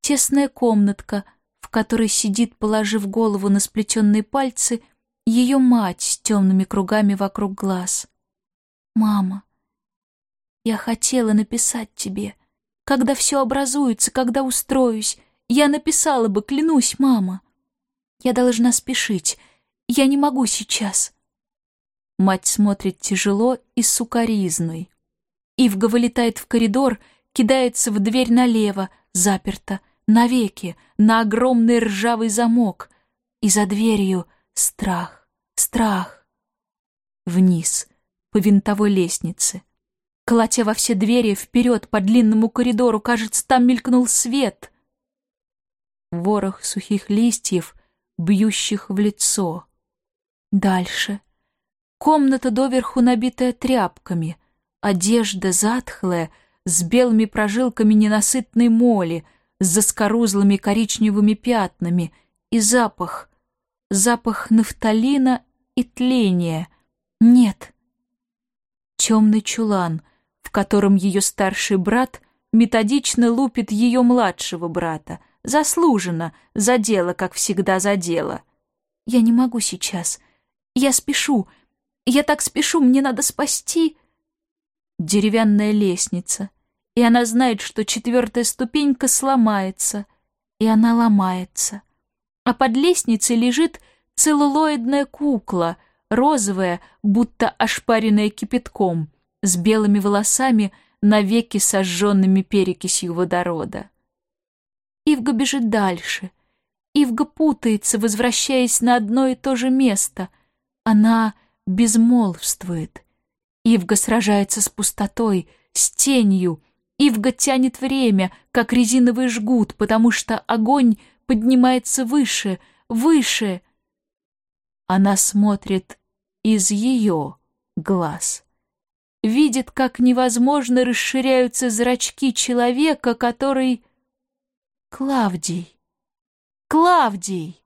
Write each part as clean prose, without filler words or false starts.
тесная комнатка, в которой сидит, положив голову на сплетенные пальцы, ее мать с темными кругами вокруг глаз. «Мама, я хотела написать тебе. Когда все образуется, когда устроюсь, я написала бы, клянусь, мама. Я должна спешить. Я не могу сейчас». Мать смотрит тяжело и с укоризной. Ивга вылетает в коридор, кидается в дверь налево, заперта, навеки, на огромный ржавый замок. И за дверью страх, страх. Вниз, по винтовой лестнице. Колотя во все двери, вперед по длинному коридору, кажется, там мелькнул свет. Ворох сухих листьев, бьющих в лицо. Дальше. Комната доверху набитая тряпками, одежда затхлая, с белыми прожилками ненасытной моли, с заскорузлыми коричневыми пятнами, и запах нафталина и тления. Нет. Темный чулан, в котором ее старший брат методично лупит ее младшего брата. Заслуженно, за дело, как всегда, за дело. Я не могу сейчас. Я спешу. Я так спешу, мне надо спасти. Деревянная лестница. И она знает, что 4-я ступенька сломается. И она ломается. А под лестницей лежит целлулоидная кукла, розовая, будто ошпаренная кипятком, с белыми волосами, навеки сожженными перекисью водорода. Ивга бежит дальше. Ивга путается, возвращаясь на одно и то же место. Она безмолвствует. Ивга сражается с пустотой, с тенью. Ивга тянет время, как резиновый жгут, потому что огонь поднимается выше, выше. Она смотрит из ее глаз. Видит, как невозможно расширяются зрачки человека, который... Клавдий. Клавдий.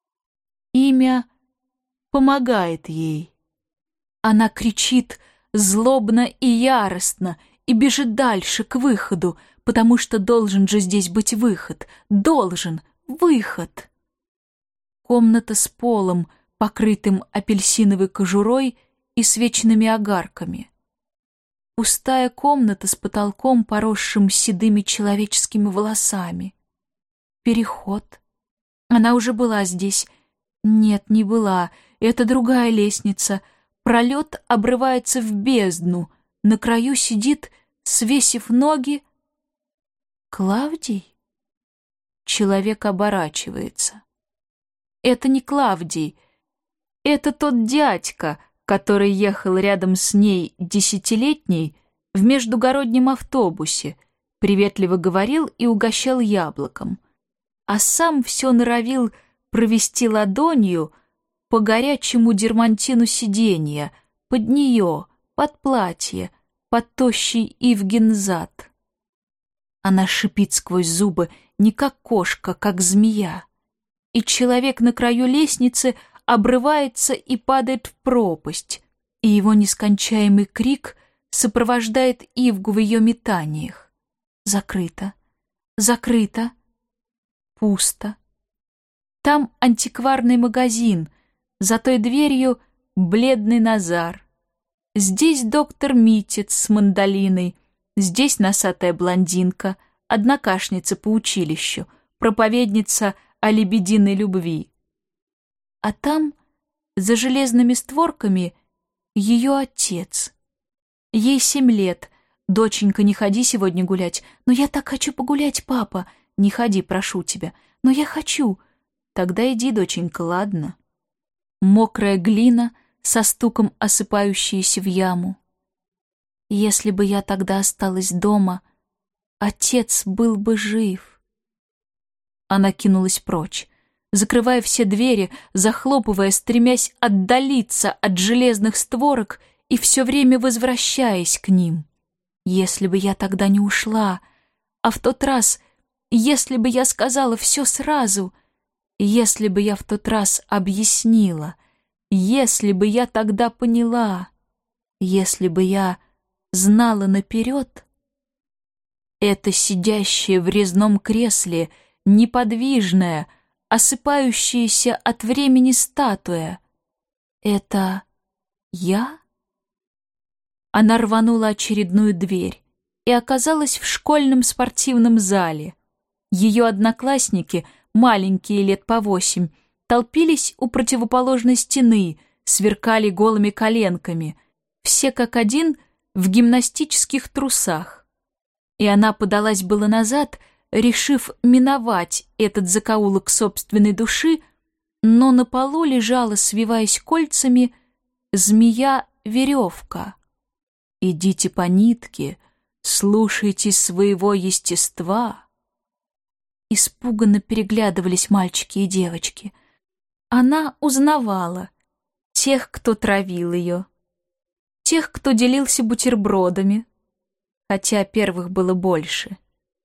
Имя помогает ей. Она кричит злобно и яростно и бежит дальше, к выходу, потому что должен же здесь быть выход. Должен. Выход. Комната с полом, покрытым апельсиновой кожурой и свечными огарками. Пустая комната с потолком, поросшим седыми человеческими волосами. Переход. Она уже была здесь. Нет, не была. Это другая лестница. Пролет обрывается в бездну. На краю сидит, свесив ноги, Клавдий. Человек оборачивается. Это не Клавдий. Это тот дядька, который ехал рядом с ней 10-летней в междугороднем автобусе, приветливо говорил и угощал яблоком, а сам все норовил провести ладонью по горячему дермантину сиденья, под нее, под платье, под тощий Ивгин зад. Она шипит сквозь зубы, не как кошка, как змея. И человек на краю лестницы обрывается и падает в пропасть, и его нескончаемый крик сопровождает Ивгу в ее метаниях. Закрыто, закрыто, пусто. Там антикварный магазин, за той дверью бледный Назар. Здесь доктор Митец с мандолиной, здесь носатая блондинка, однокашница по училищу, проповедница о лебединой любви. А там, за железными створками, ее отец. Ей 7 лет. «Доченька, не ходи сегодня гулять». «Но я так хочу погулять, папа». «Не ходи, прошу тебя». «Но я хочу». «Тогда иди, доченька, ладно». Мокрая глина, со стуком осыпающаяся в яму. Если бы я тогда осталась дома, отец был бы жив. Она кинулась прочь, закрывая все двери, захлопывая, стремясь отдалиться от железных створок и все время возвращаясь к ним. Если бы я тогда не ушла, а в тот раз, если бы я сказала все сразу, если бы я в тот раз объяснила, если бы я тогда поняла, если бы я знала наперед. Это сидящее в резном кресле, неподвижная, осыпающаяся от времени статуя. Это я? Она рванула очередную дверь и оказалась в школьном спортивном зале. Ее одноклассники, маленькие лет по 8, толпились у противоположной стены, сверкали голыми коленками, все как один в гимнастических трусах. И она подалась было назад, решив миновать этот закоулок собственной души, но на полу лежала, свиваясь кольцами, змея-веревка. «Идите по нитке, слушайтесь своего естества». Испуганно переглядывались мальчики и девочки. Она узнавала тех, кто травил ее, тех, кто делился бутербродами, хотя первых было больше.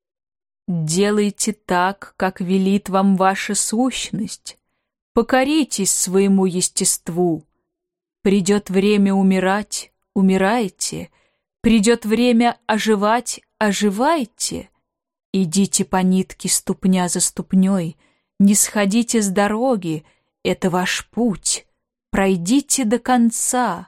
«Делайте так, как велит вам ваша сущность. Покоритесь своему естеству. Придет время умирать — умирайте. Придет время оживать — оживайте. Идите по нитке ступня за ступней, не сходите с дороги, это ваш путь. Пройдите до конца».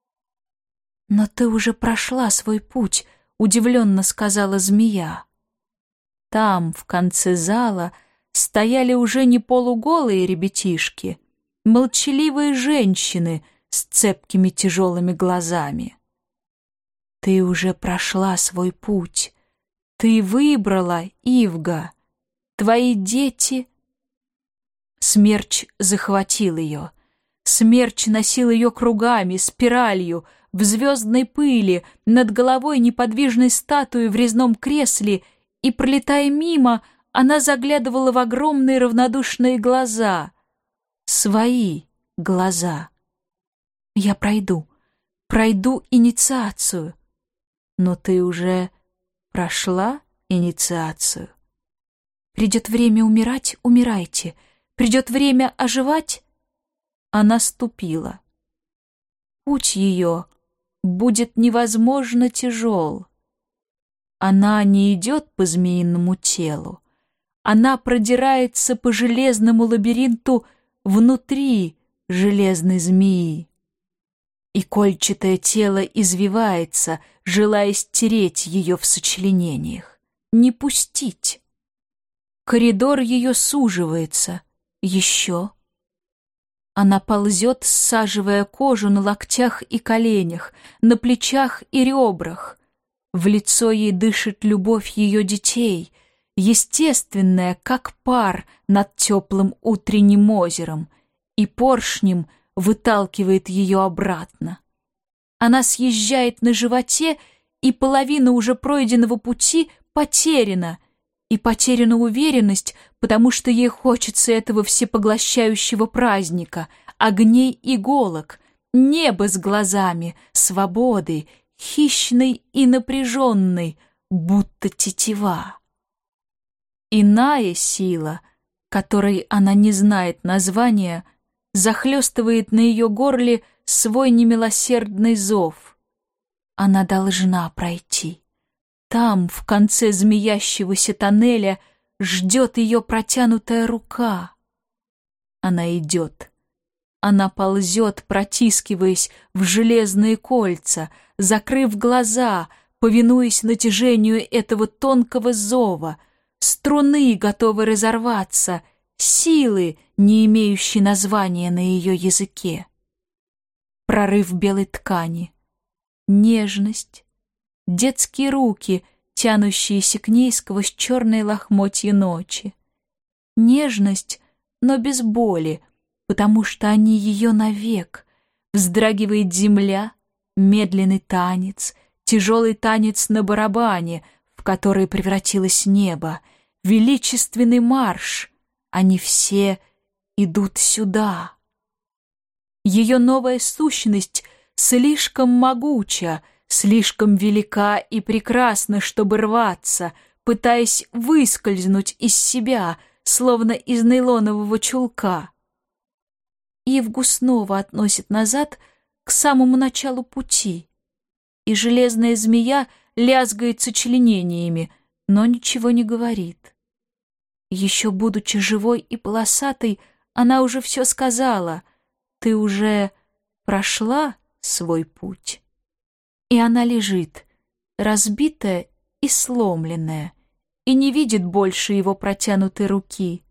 «Но ты уже прошла свой путь», — удивленно сказала змея. Там, в конце зала, стояли уже не полуголые ребятишки, молчаливые женщины с цепкими тяжелыми глазами. «Ты уже прошла свой путь. Ты выбрала, Ивга. Твои дети...» Смерч захватил ее. Смерч носил ее кругами, спиралью, в звездной пыли, над головой неподвижной статуи в резном кресле, и, пролетая мимо, она заглядывала в огромные равнодушные глаза. Свои глаза. «Я пройду инициацию». «Но ты уже прошла инициацию. Придет время умирать — умирайте. Придет время оживать». Она ступила. Путь ее будет невозможно тяжел. Она не идет по змеиному телу. Она продирается по железному лабиринту внутри железной змеи. И кольчатое тело извивается, желая стереть ее в сочленениях, не пустить. Коридор ее суживается. Еще. Она ползет, саживая кожу на локтях и коленях, на плечах и ребрах. В лицо ей дышит любовь ее детей, естественная, как пар над теплым утренним озером, и поршнем выталкивает ее обратно. Она съезжает на животе, и половина уже пройденного пути потеряна, и потеряна уверенность, потому что ей хочется этого всепоглощающего праздника, огней иголок, неба с глазами, свободы, хищной и напряженной, будто тетива. Иная сила, которой она не знает названия, захлестывает на ее горле свой немилосердный зов. Она должна пройти. Там, в конце змеящегося тоннеля, ждет ее протянутая рука. Она идет. Она ползет, протискиваясь в железные кольца, закрыв глаза, повинуясь натяжению этого тонкого зова, струны, готовы разорваться, силы, не имеющей названия на ее языке. Прорыв белой ткани, нежность, детские руки, тянущиеся к ней сквозь черные лохмотья ночи. Нежность, но без боли, потому что они ее навек. Вздрагивает земля, медленный танец, тяжелый танец на барабане, в который превратилось небо, величественный марш. Они все идут сюда. Ее новая сущность слишком могуча, слишком велика и прекрасна, чтобы рваться, пытаясь выскользнуть из себя, словно из нейлонового чулка. Ивгу снова относит назад к самому началу пути, и железная змея лязгает сочленениями, но ничего не говорит. Еще будучи живой и полосатой, она уже все сказала. Ты уже прошла свой путь. И она лежит, разбитая и сломленная, и не видит больше его протянутой руки.